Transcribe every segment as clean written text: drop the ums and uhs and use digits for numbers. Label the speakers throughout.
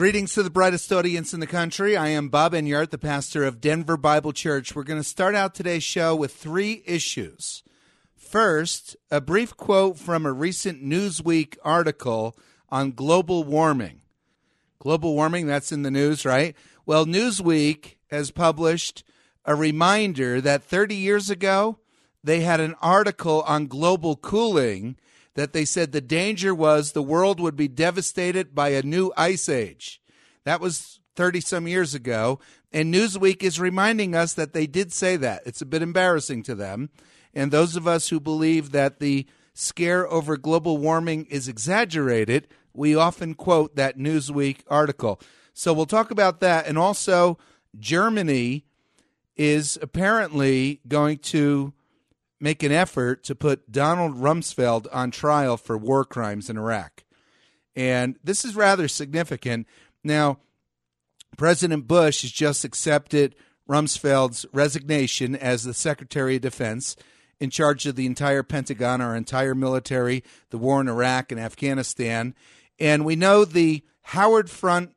Speaker 1: Greetings to the brightest audience in the country. I am Bob Enyart, the pastor of Denver Bible Church. We're going to start out today's show with 3 issues. First, a brief quote from a recent Newsweek article on global warming. Global warming, that's in the news, right? Well, Newsweek has published a reminder that 30 years ago, they had an article on global cooling that they said the danger was the world would be devastated by a new ice age. That was 30-some years ago, and Newsweek is reminding us that they did say that. It's a bit embarrassing to them, and those of us who believe that the scare over global warming is exaggerated, we often quote that Newsweek article. So we'll talk about that, and also Germany is apparently going to make an effort to put Donald Rumsfeld on trial for war crimes in Iraq. And this is rather significant. Now, President Bush has just accepted Rumsfeld's resignation as the Secretary of Defense in charge of the entire Pentagon, our entire military, the war in Iraq and Afghanistan. And we know the Howard Stern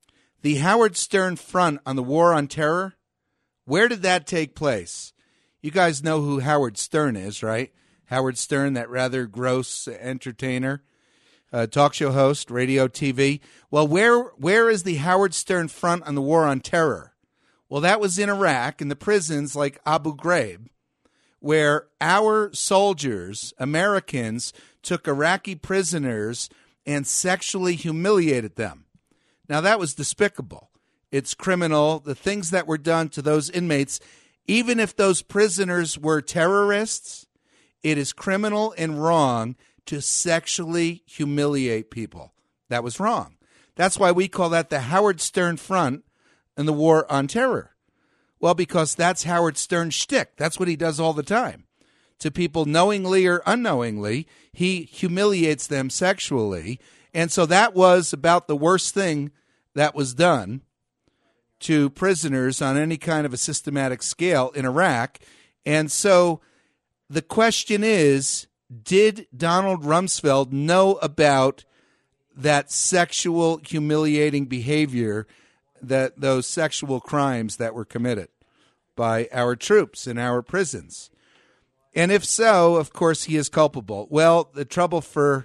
Speaker 1: front on the war on terror. Where did that take place? You guys know who Howard Stern is, right? Howard Stern, that rather gross entertainer, talk show host, radio, TV. Well, where is the Howard Stern front on the war on terror? Well, that was in Iraq, in the prisons like Abu Ghraib, where our soldiers, Americans, took Iraqi prisoners and sexually humiliated them. Now, that was despicable. It's criminal. The things that were done to those inmates, even if those prisoners were terrorists, it is criminal and wrong to sexually humiliate people. That was wrong. That's why we call that the Howard Stern front in the war on terror. Well, because that's Howard Stern's shtick. That's what he does all the time. To people knowingly or unknowingly, he humiliates them sexually. And so that was about the worst thing that was done to prisoners on any kind of a systematic scale in Iraq. And so the question is, did Donald Rumsfeld know about that sexual humiliating behavior, that those sexual crimes that were committed by our troops in our prisons? And if so, of course, he is culpable. Well, the trouble for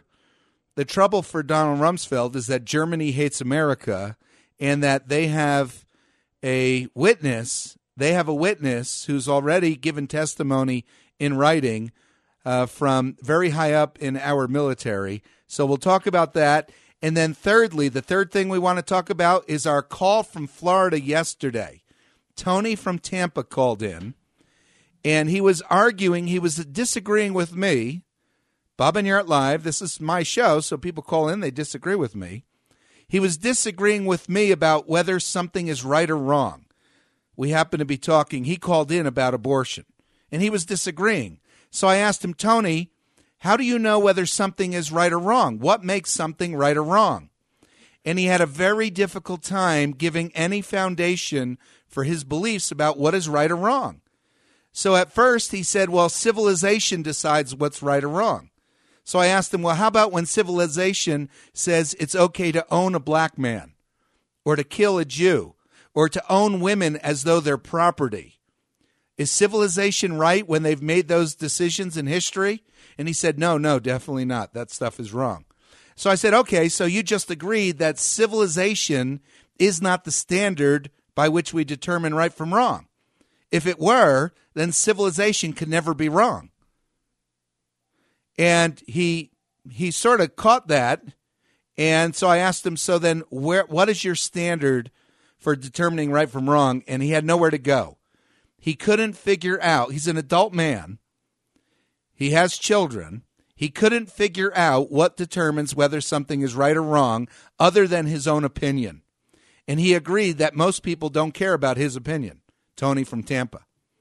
Speaker 1: Donald Rumsfeld is that Germany hates America, and that they have a witness who's already given testimony in writing from very high up in our military. So we'll talk about that. And then thirdly, the third thing we want to talk about is our call from Florida yesterday. Tony from Tampa called in, and he was disagreeing with me. Bob Enyart Live, this is my show, so people call in, they disagree with me. He was disagreeing with me about whether something is right or wrong. We happened to be talking. He called in about abortion, and he was disagreeing. So I asked him, Tony, how do you know whether something is right or wrong? What makes something right or wrong? And he had a very difficult time giving any foundation for his beliefs about what is right or wrong. So at first he said, well, civilization decides what's right or wrong. So I asked him, well, how about when civilization says it's okay to own a black man or to kill a Jew or to own women as though they're property? Is civilization right when they've made those decisions in history? And he said, no, definitely not. That stuff is wrong. So I said, okay, so you just agreed that civilization is not the standard by which we determine right from wrong. If it were, then civilization could never be wrong. And he sort of caught that, and so I asked him, so then what is your standard for determining right from wrong? And he had nowhere to go. He couldn't figure out. He's an adult man. He has children. He couldn't figure out what determines whether something is right or wrong other than his own opinion. And he agreed that most people don't care about his opinion. Tony from Tampa.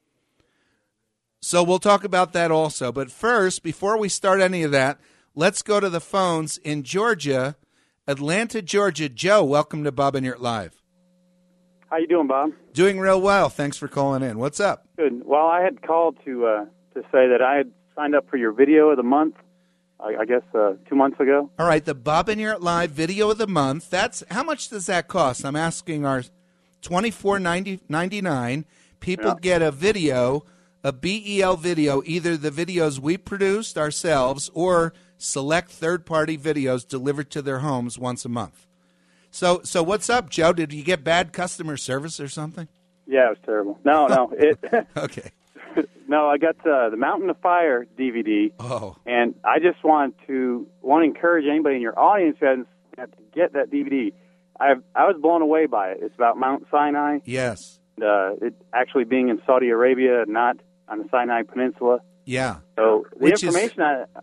Speaker 1: So we'll talk about that also. But first, before we start any of that, let's go to the phones in Georgia, Atlanta, Georgia. Joe, welcome to Bob Enyart Live.
Speaker 2: How you doing, Bob?
Speaker 1: Doing real well. Thanks for calling in. What's up?
Speaker 2: Good. Well, I had called to say that I had signed up for your video of the month, I guess 2 months ago.
Speaker 1: All right, the Bob and Eric Live Video of the Month. That's how much does that cost? I'm asking our $24.99. People get a video, a BEL video, either the videos we produced ourselves or select third-party videos delivered to their homes once a month. So what's up, Joe? Did you get bad customer service or something?
Speaker 2: Yeah, it was terrible. No.
Speaker 1: Okay.
Speaker 2: No, I got the Mountain of Fire DVD.
Speaker 1: Oh.
Speaker 2: And I just want to encourage anybody in your audience who hasn't to get that DVD. I was blown away by it. It's about Mount Sinai.
Speaker 1: Yes.
Speaker 2: It actually being in Saudi Arabia, not on the Sinai Peninsula.
Speaker 1: Yeah.
Speaker 2: So the information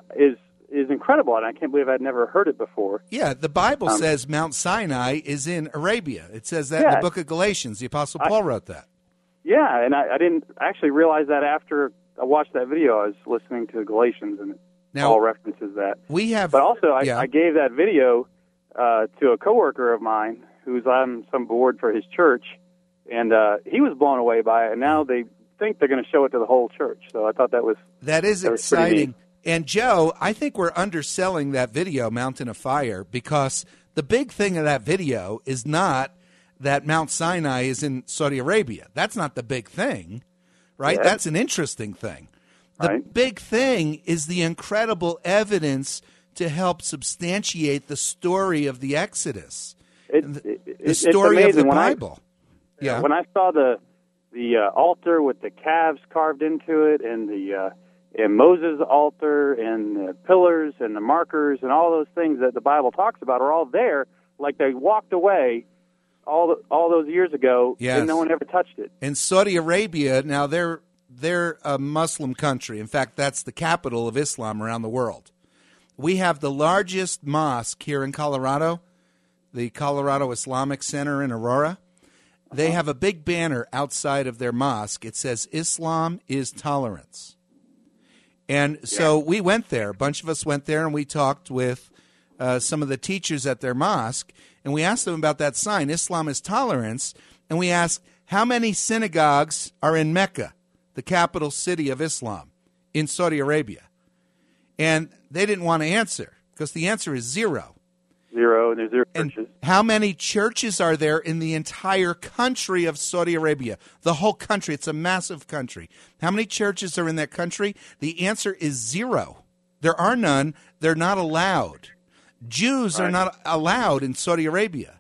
Speaker 2: is incredible, and I can't believe I'd never heard it before.
Speaker 1: Yeah, the Bible says Mount Sinai is in Arabia. It says that in the book of Galatians. The Apostle Paul wrote that.
Speaker 2: Yeah, and I didn't actually realize that after I watched that video. I was listening to Galatians, and it all references that. But also, I gave that video to a coworker of mine who's on some board for his church, and he was blown away by it, and now they think they're going to show it to the whole church. So I thought that was
Speaker 1: exciting. And, Joe, I think we're underselling that video, Mountain of Fire, because the big thing of that video is not that Mount Sinai is in Saudi Arabia. That's not the big thing, right?
Speaker 2: Yeah.
Speaker 1: That's an interesting thing. The big thing is the incredible evidence to help substantiate the story of the Exodus, the story of the Bible.
Speaker 2: When I saw the altar with the calves carved into it, and and Moses' altar, and the pillars, and the markers, and all those things that the Bible talks about are all there, like they walked away all those years ago, and no one ever touched it.
Speaker 1: In Saudi Arabia, now they're a Muslim country. In fact, that's the capital of Islam around the world. We have the largest mosque here in Colorado, the Colorado Islamic Center in Aurora. They have a big banner outside of their mosque. It says, "Islam is tolerance." And so we went there. A bunch of us went there, and we talked with some of the teachers at their mosque, and we asked them about that sign, Islam is tolerance, and we asked, how many synagogues are in Mecca, the capital city of Islam, in Saudi Arabia? And they didn't want to answer, because the answer is zero.
Speaker 2: Zero, and there's zero churches.
Speaker 1: And how many churches are there in the entire country of Saudi Arabia? The whole country. It's a massive country. How many churches are in that country? The answer is zero. There are none. They're not allowed. Jews are not allowed in Saudi Arabia.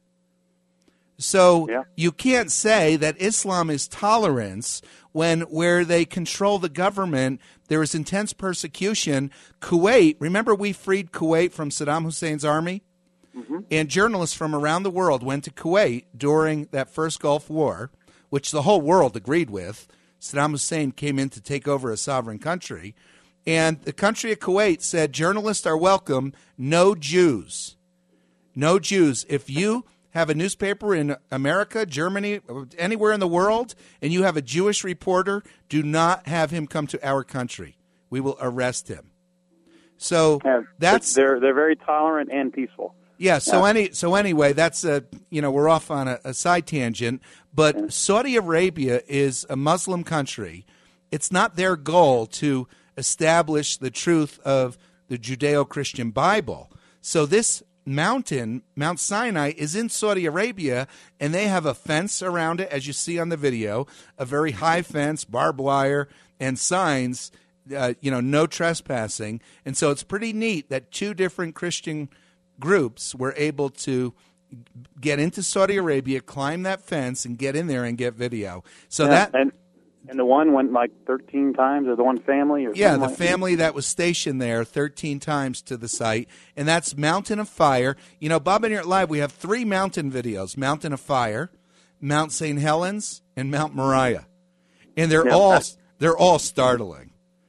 Speaker 1: So you can't say that Islam is tolerance when where they control the government, there is intense persecution. Kuwait, remember we freed Kuwait from Saddam Hussein's army? Mm-hmm. And journalists from around the world went to Kuwait during that first Gulf War, which the whole world agreed with. Saddam Hussein came in to take over a sovereign country. And the country of Kuwait said, journalists are welcome, no Jews. No Jews. If you have a newspaper in America, Germany, anywhere in the world, and you have a Jewish reporter, do not have him come to our country. We will arrest him. So
Speaker 2: they're very tolerant and peaceful.
Speaker 1: Yeah. So anyway, that's we're off on a side tangent, but Saudi Arabia is a Muslim country. It's not their goal to establish the truth of the Judeo-Christian Bible. So this mountain, Mount Sinai, is in Saudi Arabia, and they have a fence around it, as you see on the video, a very high fence, barbed wire, and signs, no trespassing. And so it's pretty neat that two different Christian groups were able to get into Saudi Arabia, climb that fence, and get in there and get video. So
Speaker 2: and the one went like 13 times, or the one family?
Speaker 1: The family that was stationed there 13 times to the site, and that's Mountain of Fire. Bob and Eric Live, we have 3 mountain videos, Mountain of Fire, Mount St. Helens, and Mount Moriah. And they're all startling.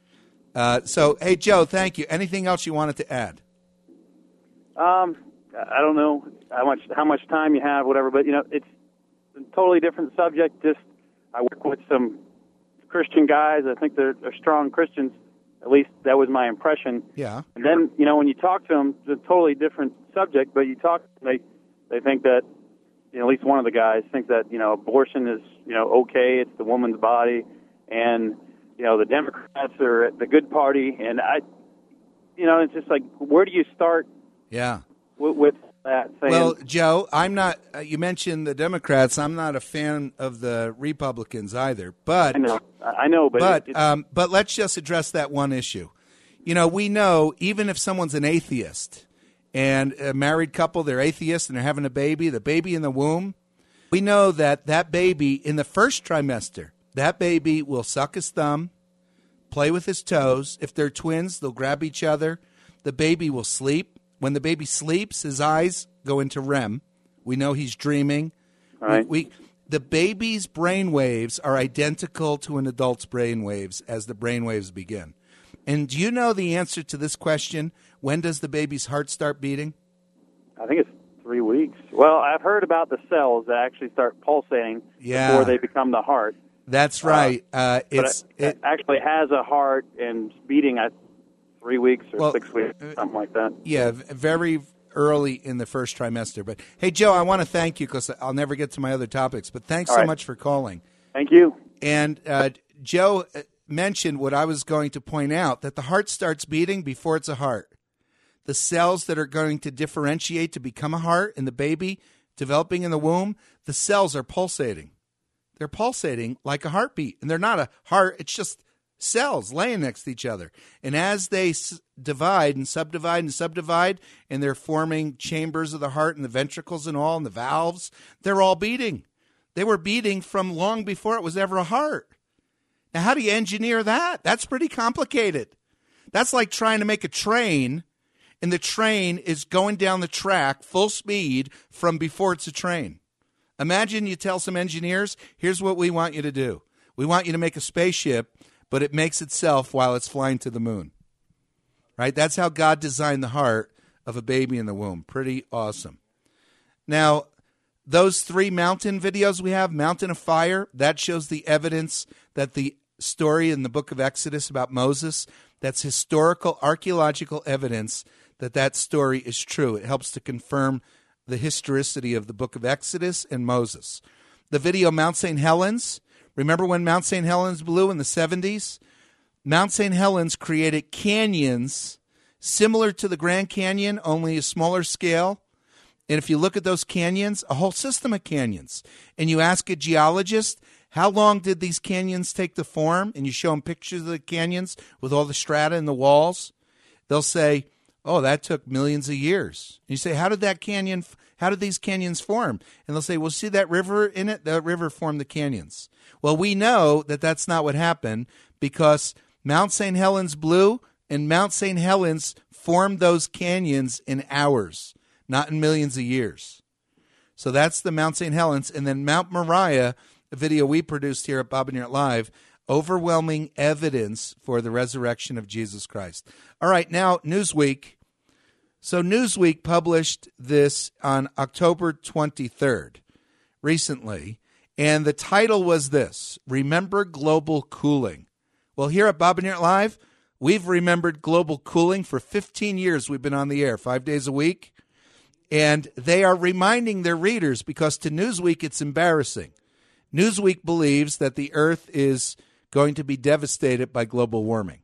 Speaker 1: So, hey, Joe, thank you. Anything else you wanted to add?
Speaker 2: I don't know how much time you have, whatever, but it's a totally different subject. Just I work with some Christian guys. I think they're strong Christians. At least that was my impression.
Speaker 1: Yeah.
Speaker 2: And then when you talk to them, it's a totally different subject. But you talk, they think that at least one of the guys thinks that abortion is okay. It's the woman's body, and the Democrats are at the good party, and it's just like, where do you start?
Speaker 1: Yeah.
Speaker 2: With that? Saying,
Speaker 1: well, Joe, I'm not. You mentioned the Democrats. I'm not a fan of the Republicans either. But
Speaker 2: I know.
Speaker 1: But let's just address that one issue. We know even if someone's an atheist and a married couple, they're atheists and they're having a baby, the baby in the womb, we know that baby in the first trimester, that baby will suck his thumb, play with his toes. If they're twins, they'll grab each other. The baby will sleep. When the baby sleeps, his eyes go into REM. We know he's dreaming.
Speaker 2: Right.
Speaker 1: The baby's brain waves are identical to an adult's brain waves as the brain waves begin. And do you know the answer to this question? When does the baby's heart start beating?
Speaker 2: I think it's 3 weeks. Well, I've heard about the cells that actually start pulsating before they become the heart.
Speaker 1: That's right.
Speaker 2: It actually has a heart and beating at 3 weeks or 6 weeks, something like that.
Speaker 1: Yeah, very early in the first trimester. But, hey, Joe, I want to thank you because I'll never get to my other topics. But thanks so much for calling.
Speaker 2: Thank you.
Speaker 1: And Joe mentioned what I was going to point out, that the heart starts beating before it's a heart. The cells that are going to differentiate to become a heart in the baby developing in the womb, the cells are pulsating. They're pulsating like a heartbeat. And they're not a heart, it's just cells laying next to each other. And as they divide and subdivide, and they're forming chambers of the heart and the ventricles and all, and the valves, they're all beating. They were beating from long before it was ever a heart. Now, how do you engineer that? That's pretty complicated. That's like trying to make a train, and the train is going down the track full speed from before it's a train. Imagine you tell some engineers, here's what we want you to do. We want you to make a spaceship, but it makes itself while it's flying to the moon. Right? That's how God designed the heart of a baby in the womb. Pretty awesome. Now, those 3 mountain videos we have, Mountain of Fire, that shows the evidence that the story in the book of Exodus about Moses, that's historical, archaeological evidence that story is true. It helps to confirm the historicity of the book of Exodus and Moses. The video Mount St. Helens, remember when Mount St. Helens blew in the 70s? Mount St. Helens created canyons similar to the Grand Canyon, only a smaller scale. And if you look at those canyons, a whole system of canyons, and you ask a geologist, how long did these canyons take to form? And you show them pictures of the canyons with all the strata in the walls. They'll say, oh, that took millions of years. And you say, how did these canyons form? And they'll say, well, see that river in it? That river formed the canyons. Well, we know that that's not what happened because Mount St. Helens blew, and Mount St. Helens formed those canyons in hours, not in millions of years. So that's the Mount St. Helens. And then Mount Moriah, a video we produced here at Bob and Newt Live, overwhelming evidence for the resurrection of Jesus Christ. All right, now Newsweek. So Newsweek published this on October 23rd, recently, and the title was this, Remember Global Cooling. Well, here at Bob and Newt Live, we've remembered global cooling for 15 years. We've been on the air 5 days a week, and they are reminding their readers because to Newsweek it's embarrassing. Newsweek believes that the earth is going to be devastated by global warming.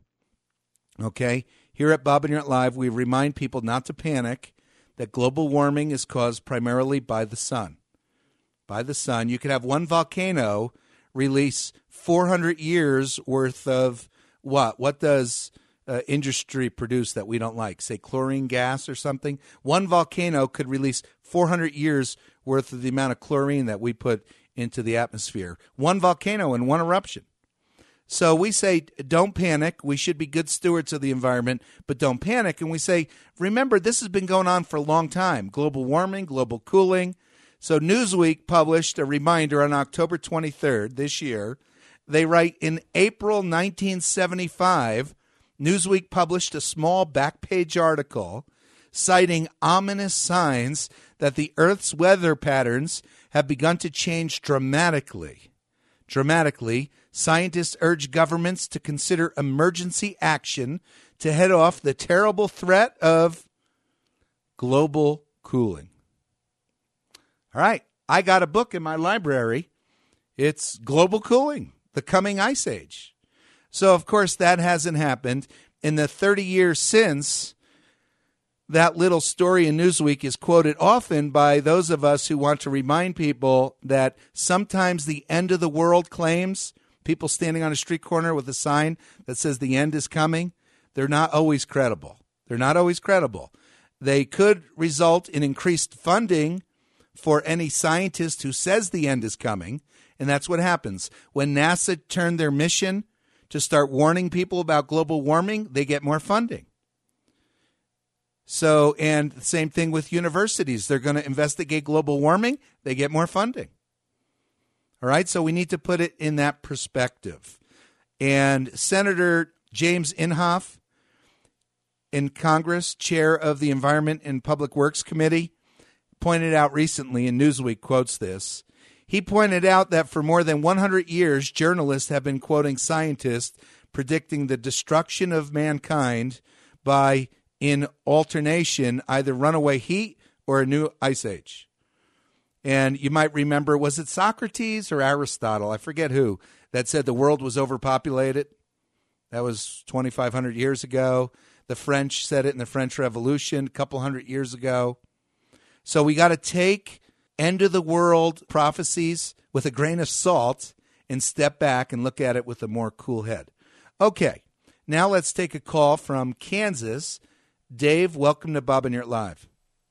Speaker 1: Okay? Here at Bob and Newt Live, we remind people not to panic, that global warming is caused primarily by the sun. By the sun. You could have one volcano release 400 years worth of what? What does industry produce that we don't like? Say chlorine gas or something? One volcano could release 400 years worth of the amount of chlorine that we put into the atmosphere. One volcano in one eruption. So we say, don't panic. We should be good stewards of the environment, but don't panic. And we say, remember, this has been going on for a long time. Global warming, global cooling. So Newsweek published a reminder on October 23rd this year. They write, in April 1975, Newsweek published a small back-page article citing ominous signs that the Earth's weather patterns have begun to change dramatically. Scientists urge governments to consider emergency action to head off the terrible threat of global cooling. All right, I got a book in my library. It's Global Cooling, The Coming Ice Age. So, of course, that hasn't happened. in the 30 years since, that little story in Newsweek is quoted often by those of us who want to remind people that sometimes the end of the world claims, people standing on a street corner with a sign that says the end is coming, they're not always credible. They're not always credible. They could result in increased funding for any scientist who says the end is coming, and that's what happens. When NASA turned their mission to start warning people about global warming, they get more funding. So, and the same thing with universities. They're going to investigate global warming. They get more funding. All right, so we need to put it in that perspective. And Senator James Inhofe in Congress, chair of the Environment and Public Works Committee, pointed out recently, and Newsweek quotes this, he pointed out that for more than 100 years, journalists have been quoting scientists predicting the destruction of mankind by, in alternation, either runaway heat or a new ice age. And you might remember, was it Socrates or Aristotle? I forget who, that said the world was overpopulated. That was 2,500 years ago. The French said it in the French Revolution a couple hundred years ago. So we got to take end-of-the-world prophecies with a grain of salt and step back and look at it with a more cool head. Okay, now let's take a call from Kansas. Dave, welcome to Bob and Yurt Live.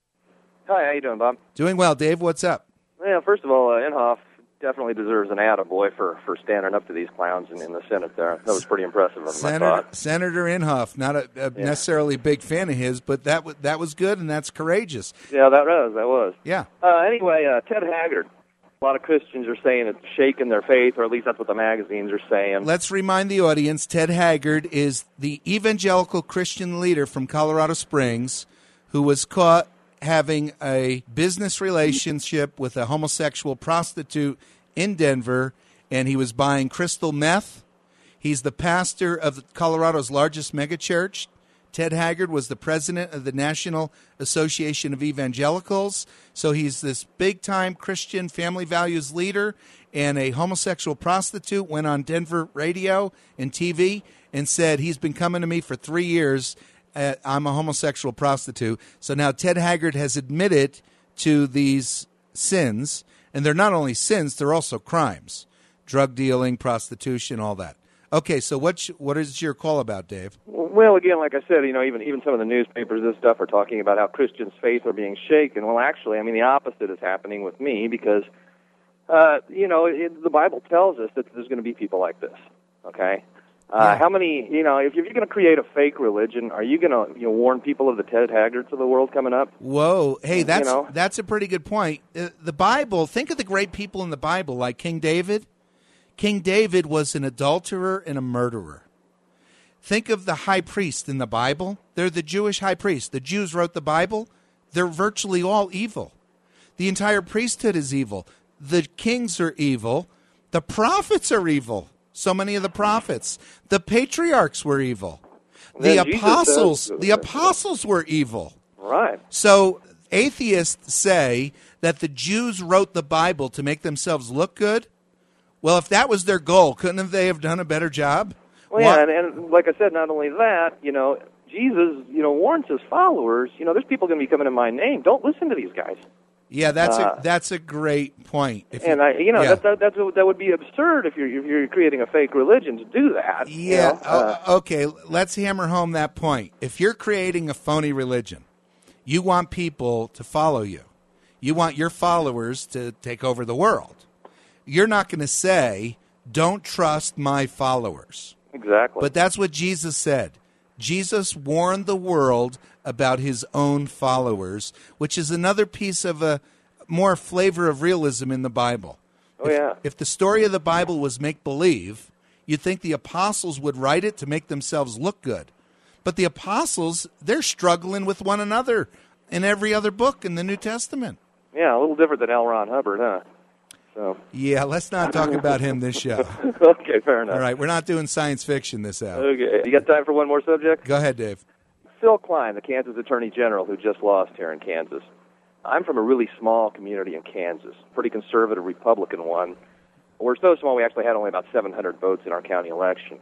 Speaker 3: Hi, how you doing, Bob?
Speaker 1: Doing well. Dave, what's up?
Speaker 3: Yeah, first of all, Inhofe definitely deserves an attaboy for standing up to these clowns in the Senate there. That was pretty impressive of him, I thought.
Speaker 1: Senator Inhofe, not a necessarily big fan of his, but that was good and that's courageous.
Speaker 3: Yeah, that was.
Speaker 1: Yeah.
Speaker 3: Anyway, Ted Haggard. A lot of Christians are saying it's shaking their faith, or at least that's what the magazines are saying.
Speaker 1: Let's remind the audience, Ted Haggard is the evangelical Christian leader from Colorado Springs who was caught having a business relationship with a homosexual prostitute in Denver, and he was buying crystal meth. He's the pastor of Colorado's largest megachurch. Ted Haggard was the president of the National Association of Evangelicals. So he's this big-time Christian family values leader, and a homosexual prostitute went on Denver radio and TV and said, he's been coming to me for 3 years. I'm a homosexual prostitute. So now Ted Haggard has admitted to these sins, and they're not only sins, they're also crimes. Drug dealing, prostitution, all that. Okay, so what is your call about, Dave?
Speaker 3: Well, again, like I said, even some of the newspapers and stuff are talking about how Christians' faith are being shaken. Well, actually, the opposite is happening with me because, the Bible tells us that there's going to be people like this, okay? How many, if you're going to create a fake religion, are you going to warn people of the Ted Haggards of the world coming up?
Speaker 1: Whoa. Hey, that's a pretty good point. The Bible, think of the great people in the Bible, like King David. King David was an adulterer and a murderer. Think of the high priest in the Bible. They're the Jewish high priest. The Jews wrote the Bible. They're virtually all evil. The entire priesthood is evil. The kings are evil. The prophets are evil. So many of the prophets. The patriarchs were evil. The apostles were evil.
Speaker 3: Right.
Speaker 1: So atheists say that the Jews wrote the Bible to make themselves look good. Well, if that was their goal, couldn't they have done a better job?
Speaker 3: Well, yeah, and like I said, not only that, Jesus, warns his followers, there's people going to be coming in my name. Don't listen to these guys.
Speaker 1: Yeah, that's a great point.
Speaker 3: That would be absurd if you're creating a fake religion to do that.
Speaker 1: Yeah. Okay. Let's hammer home that point. If you're creating a phony religion, you want people to follow you. You want your followers to take over the world. You're not going to say, "Don't trust my followers."
Speaker 3: Exactly.
Speaker 1: But that's what Jesus said. Jesus warned the world about his own followers, which is another piece of a more flavor of realism in the Bible. If the story of the Bible was make-believe, you'd think the apostles would write it to make themselves look good. But the apostles, they're struggling with one another in every other book in the New Testament.
Speaker 3: Yeah, a little different than L. Ron Hubbard, huh? So.
Speaker 1: Yeah, let's not talk about him this show.
Speaker 3: Okay, fair enough.
Speaker 1: All right, we're not doing science fiction this hour.
Speaker 3: Okay, you got time for one more subject?
Speaker 1: Go ahead, Dave.
Speaker 3: Phil Klein, the Kansas Attorney General, who just lost here in Kansas. I'm from a really small community in Kansas, pretty conservative Republican one. We're so small we actually had only about 700 votes in our county election.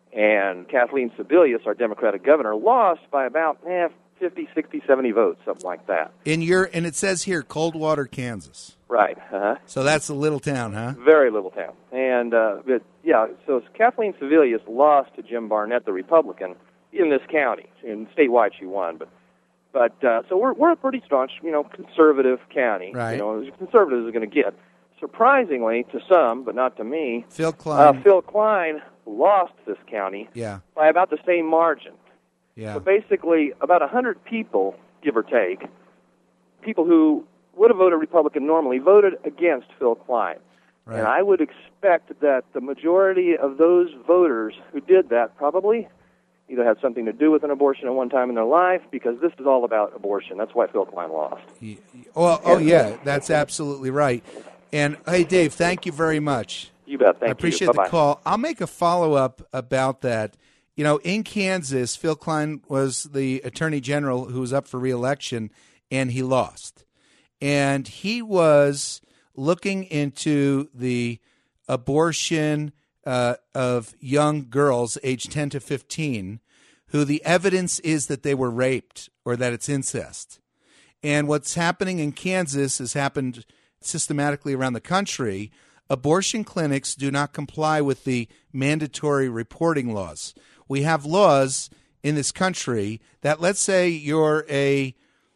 Speaker 3: And Kathleen Sebelius, our Democratic governor, lost by about 50, 60, 70 votes, something like that.
Speaker 1: And it says here, Coldwater, Kansas.
Speaker 3: Right.
Speaker 1: So that's a little town, huh?
Speaker 3: Very little town. And, so Kathleen Sebelius lost to Jim Barnett, the Republican, in this county. In statewide, she won. But so we're a pretty staunch, conservative county.
Speaker 1: Right.
Speaker 3: As conservative as it's going to get. Surprisingly, to some, but not to me,
Speaker 1: Phil Klein
Speaker 3: lost this county by about the same margin.
Speaker 1: Yeah.
Speaker 3: So basically, about 100 people, give or take, people who would have voted Republican normally, voted against Phil Klein.
Speaker 1: Right.
Speaker 3: And I would expect that the majority of those voters who did that probably either had something to do with an abortion at one time in their life, because this is all about abortion. That's why Phil Klein lost.
Speaker 1: Yeah, that's absolutely right. And, hey, Dave, thank you very much.
Speaker 3: You bet. Thank you.
Speaker 1: I appreciate the call. I'll make a follow-up about that. In Kansas, Phil Klein was the attorney general who was up for re-election, and he lost. And he was looking into the abortion of young girls aged 10 to 15, who the evidence is that they were raped or that it's incest. And what's happening in Kansas has happened systematically around the country. Abortion clinics do not comply with the mandatory reporting laws. We have laws in this country that, let's say you're a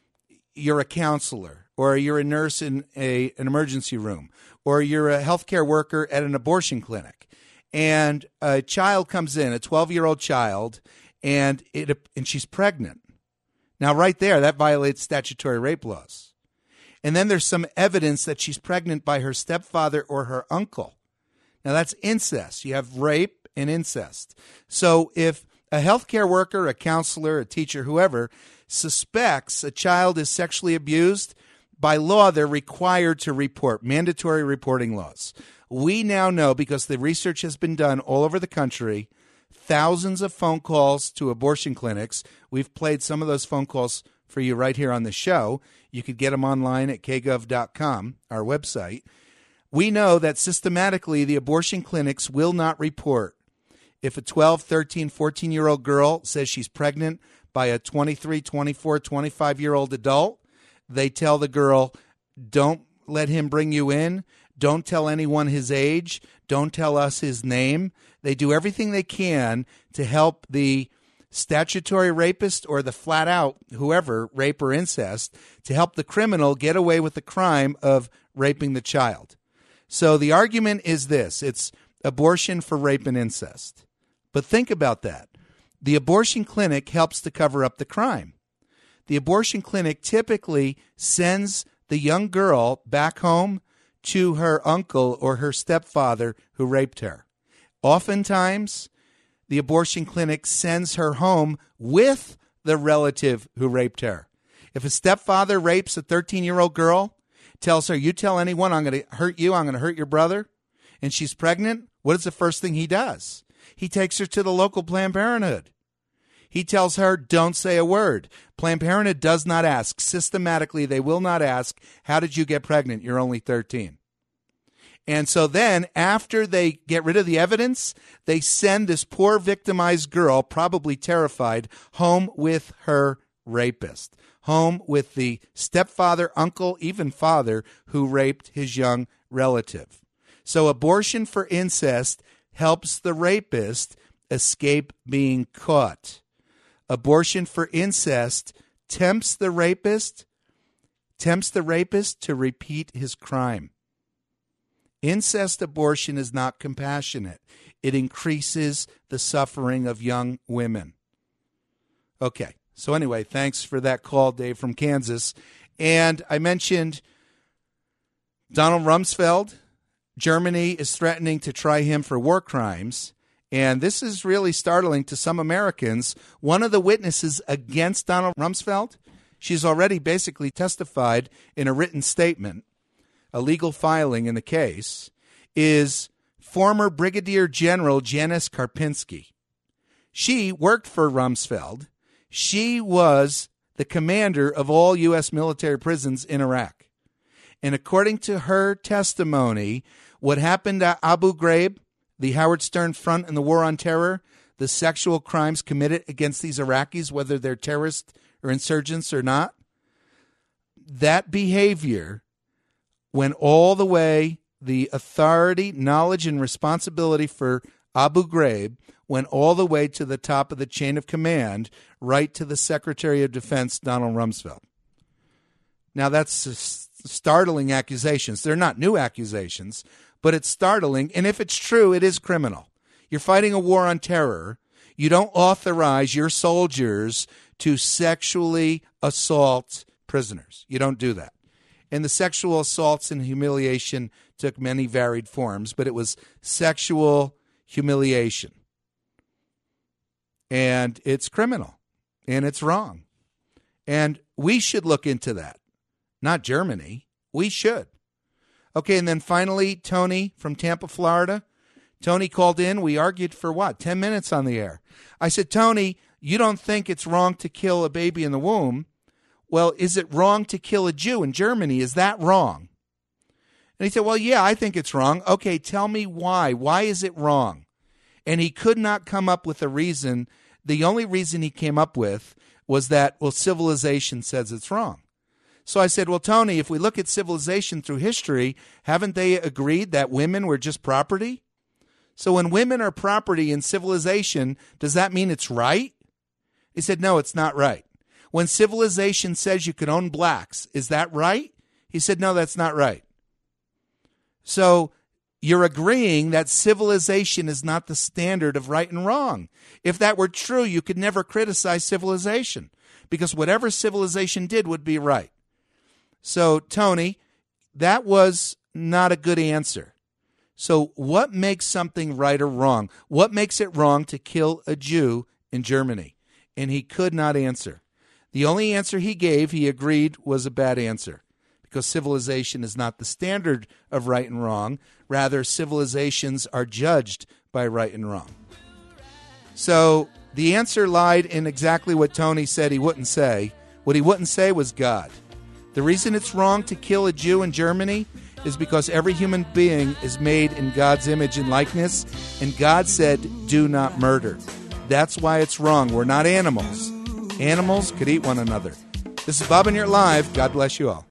Speaker 1: counselor, or you're a nurse in an emergency room, or you're a healthcare worker at an abortion clinic, and a child comes in, a 12-year-old child, and she's pregnant. Now, right there, that violates statutory rape laws. And then there's some evidence that she's pregnant by her stepfather or her uncle. Now, that's incest. You have rape and incest. So if a healthcare worker, a counselor, a teacher, whoever, suspects a child is sexually abused, by law, they're required to report, mandatory reporting laws. We now know, because the research has been done all over the country, thousands of phone calls to abortion clinics. We've played some of those phone calls for you right here on the show. You could get them online at kgov.com, our website. We know that systematically the abortion clinics will not report if a 12, 13, 14-year-old girl says she's pregnant by a 23, 24, 25-year-old adult. They tell the girl, don't let him bring you in. Don't tell anyone his age. Don't tell us his name. They do everything they can to help the statutory rapist or the flat out, whoever, rape or incest, to help the criminal get away with the crime of raping the child. So the argument is this: it's abortion for rape and incest. But think about that. The abortion clinic helps to cover up the crime. The abortion clinic typically sends the young girl back home to her uncle or her stepfather who raped her. Oftentimes, the abortion clinic sends her home with the relative who raped her. If a stepfather rapes a 13-year-old girl, tells her, you tell anyone, I'm going to hurt you, I'm going to hurt your brother, and she's pregnant, what is the first thing he does? He takes her to the local Planned Parenthood. He tells her, don't say a word. Planned Parenthood does not ask. Systematically, they will not ask, how did you get pregnant? You're only 13. And so then, after they get rid of the evidence, they send this poor victimized girl, probably terrified, home with her rapist, home with the stepfather, uncle, even father who raped his young relative. So abortion for incest helps the rapist escape being caught. Abortion for incest tempts the rapist to repeat his crime. Incest abortion is not compassionate. It increases the suffering of young women. Okay, so anyway, thanks for that call, Dave from Kansas. And I mentioned Donald Rumsfeld. Germany is threatening to try him for war crimes. And this is really startling to some Americans. One of the witnesses against Donald Rumsfeld, she's already basically testified in a written statement, a legal filing in the case, is former Brigadier General Janice Karpinski. She worked for Rumsfeld. She was the commander of all U.S. military prisons in Iraq. And according to her testimony, what happened at Abu Ghraib, the Howard Stern front in the War on Terror, the sexual crimes committed against these Iraqis, whether they're terrorists or insurgents or not, that behavior went all the way, the authority, knowledge, and responsibility for Abu Ghraib went all the way to the top of the chain of command, right to the Secretary of Defense, Donald Rumsfeld. Now, that's startling accusations. They're not new accusations, but it's startling. And if it's true, it is criminal. You're fighting a war on terror. You don't authorize your soldiers to sexually assault prisoners. You don't do that. And the sexual assaults and humiliation took many varied forms, but it was sexual humiliation. And it's criminal. And it's wrong. And we should look into that. Not Germany. We should. Okay, and then finally, Tony from Tampa, Florida. Tony called in. We argued for 10 minutes on the air. I said, Tony, you don't think it's wrong to kill a baby in the womb. Well, is it wrong to kill a Jew in Germany? Is that wrong? And he said, well, yeah, I think it's wrong. Okay, tell me why. Why is it wrong? And he could not come up with a reason. The only reason he came up with was that, well, civilization says it's wrong. So I said, well, Tony, if we look at civilization through history, haven't they agreed that women were just property? So when women are property in civilization, does that mean it's right? He said, no, it's not right. When civilization says you can own blacks, is that right? He said, no, that's not right. So you're agreeing that civilization is not the standard of right and wrong. If that were true, you could never criticize civilization because whatever civilization did would be right. So, Tony, that was not a good answer. So what makes something right or wrong? What makes it wrong to kill a Jew in Germany? And he could not answer. The only answer he gave, he agreed, was a bad answer because civilization is not the standard of right and wrong. Rather, civilizations are judged by right and wrong. So the answer lied in exactly what Tony said he wouldn't say. What he wouldn't say was God. The reason it's wrong to kill a Jew in Germany is because every human being is made in God's image and likeness, and God said, do not murder. That's why it's wrong. We're not animals. Animals could eat one another. This is Bob and You're Live. God bless you all.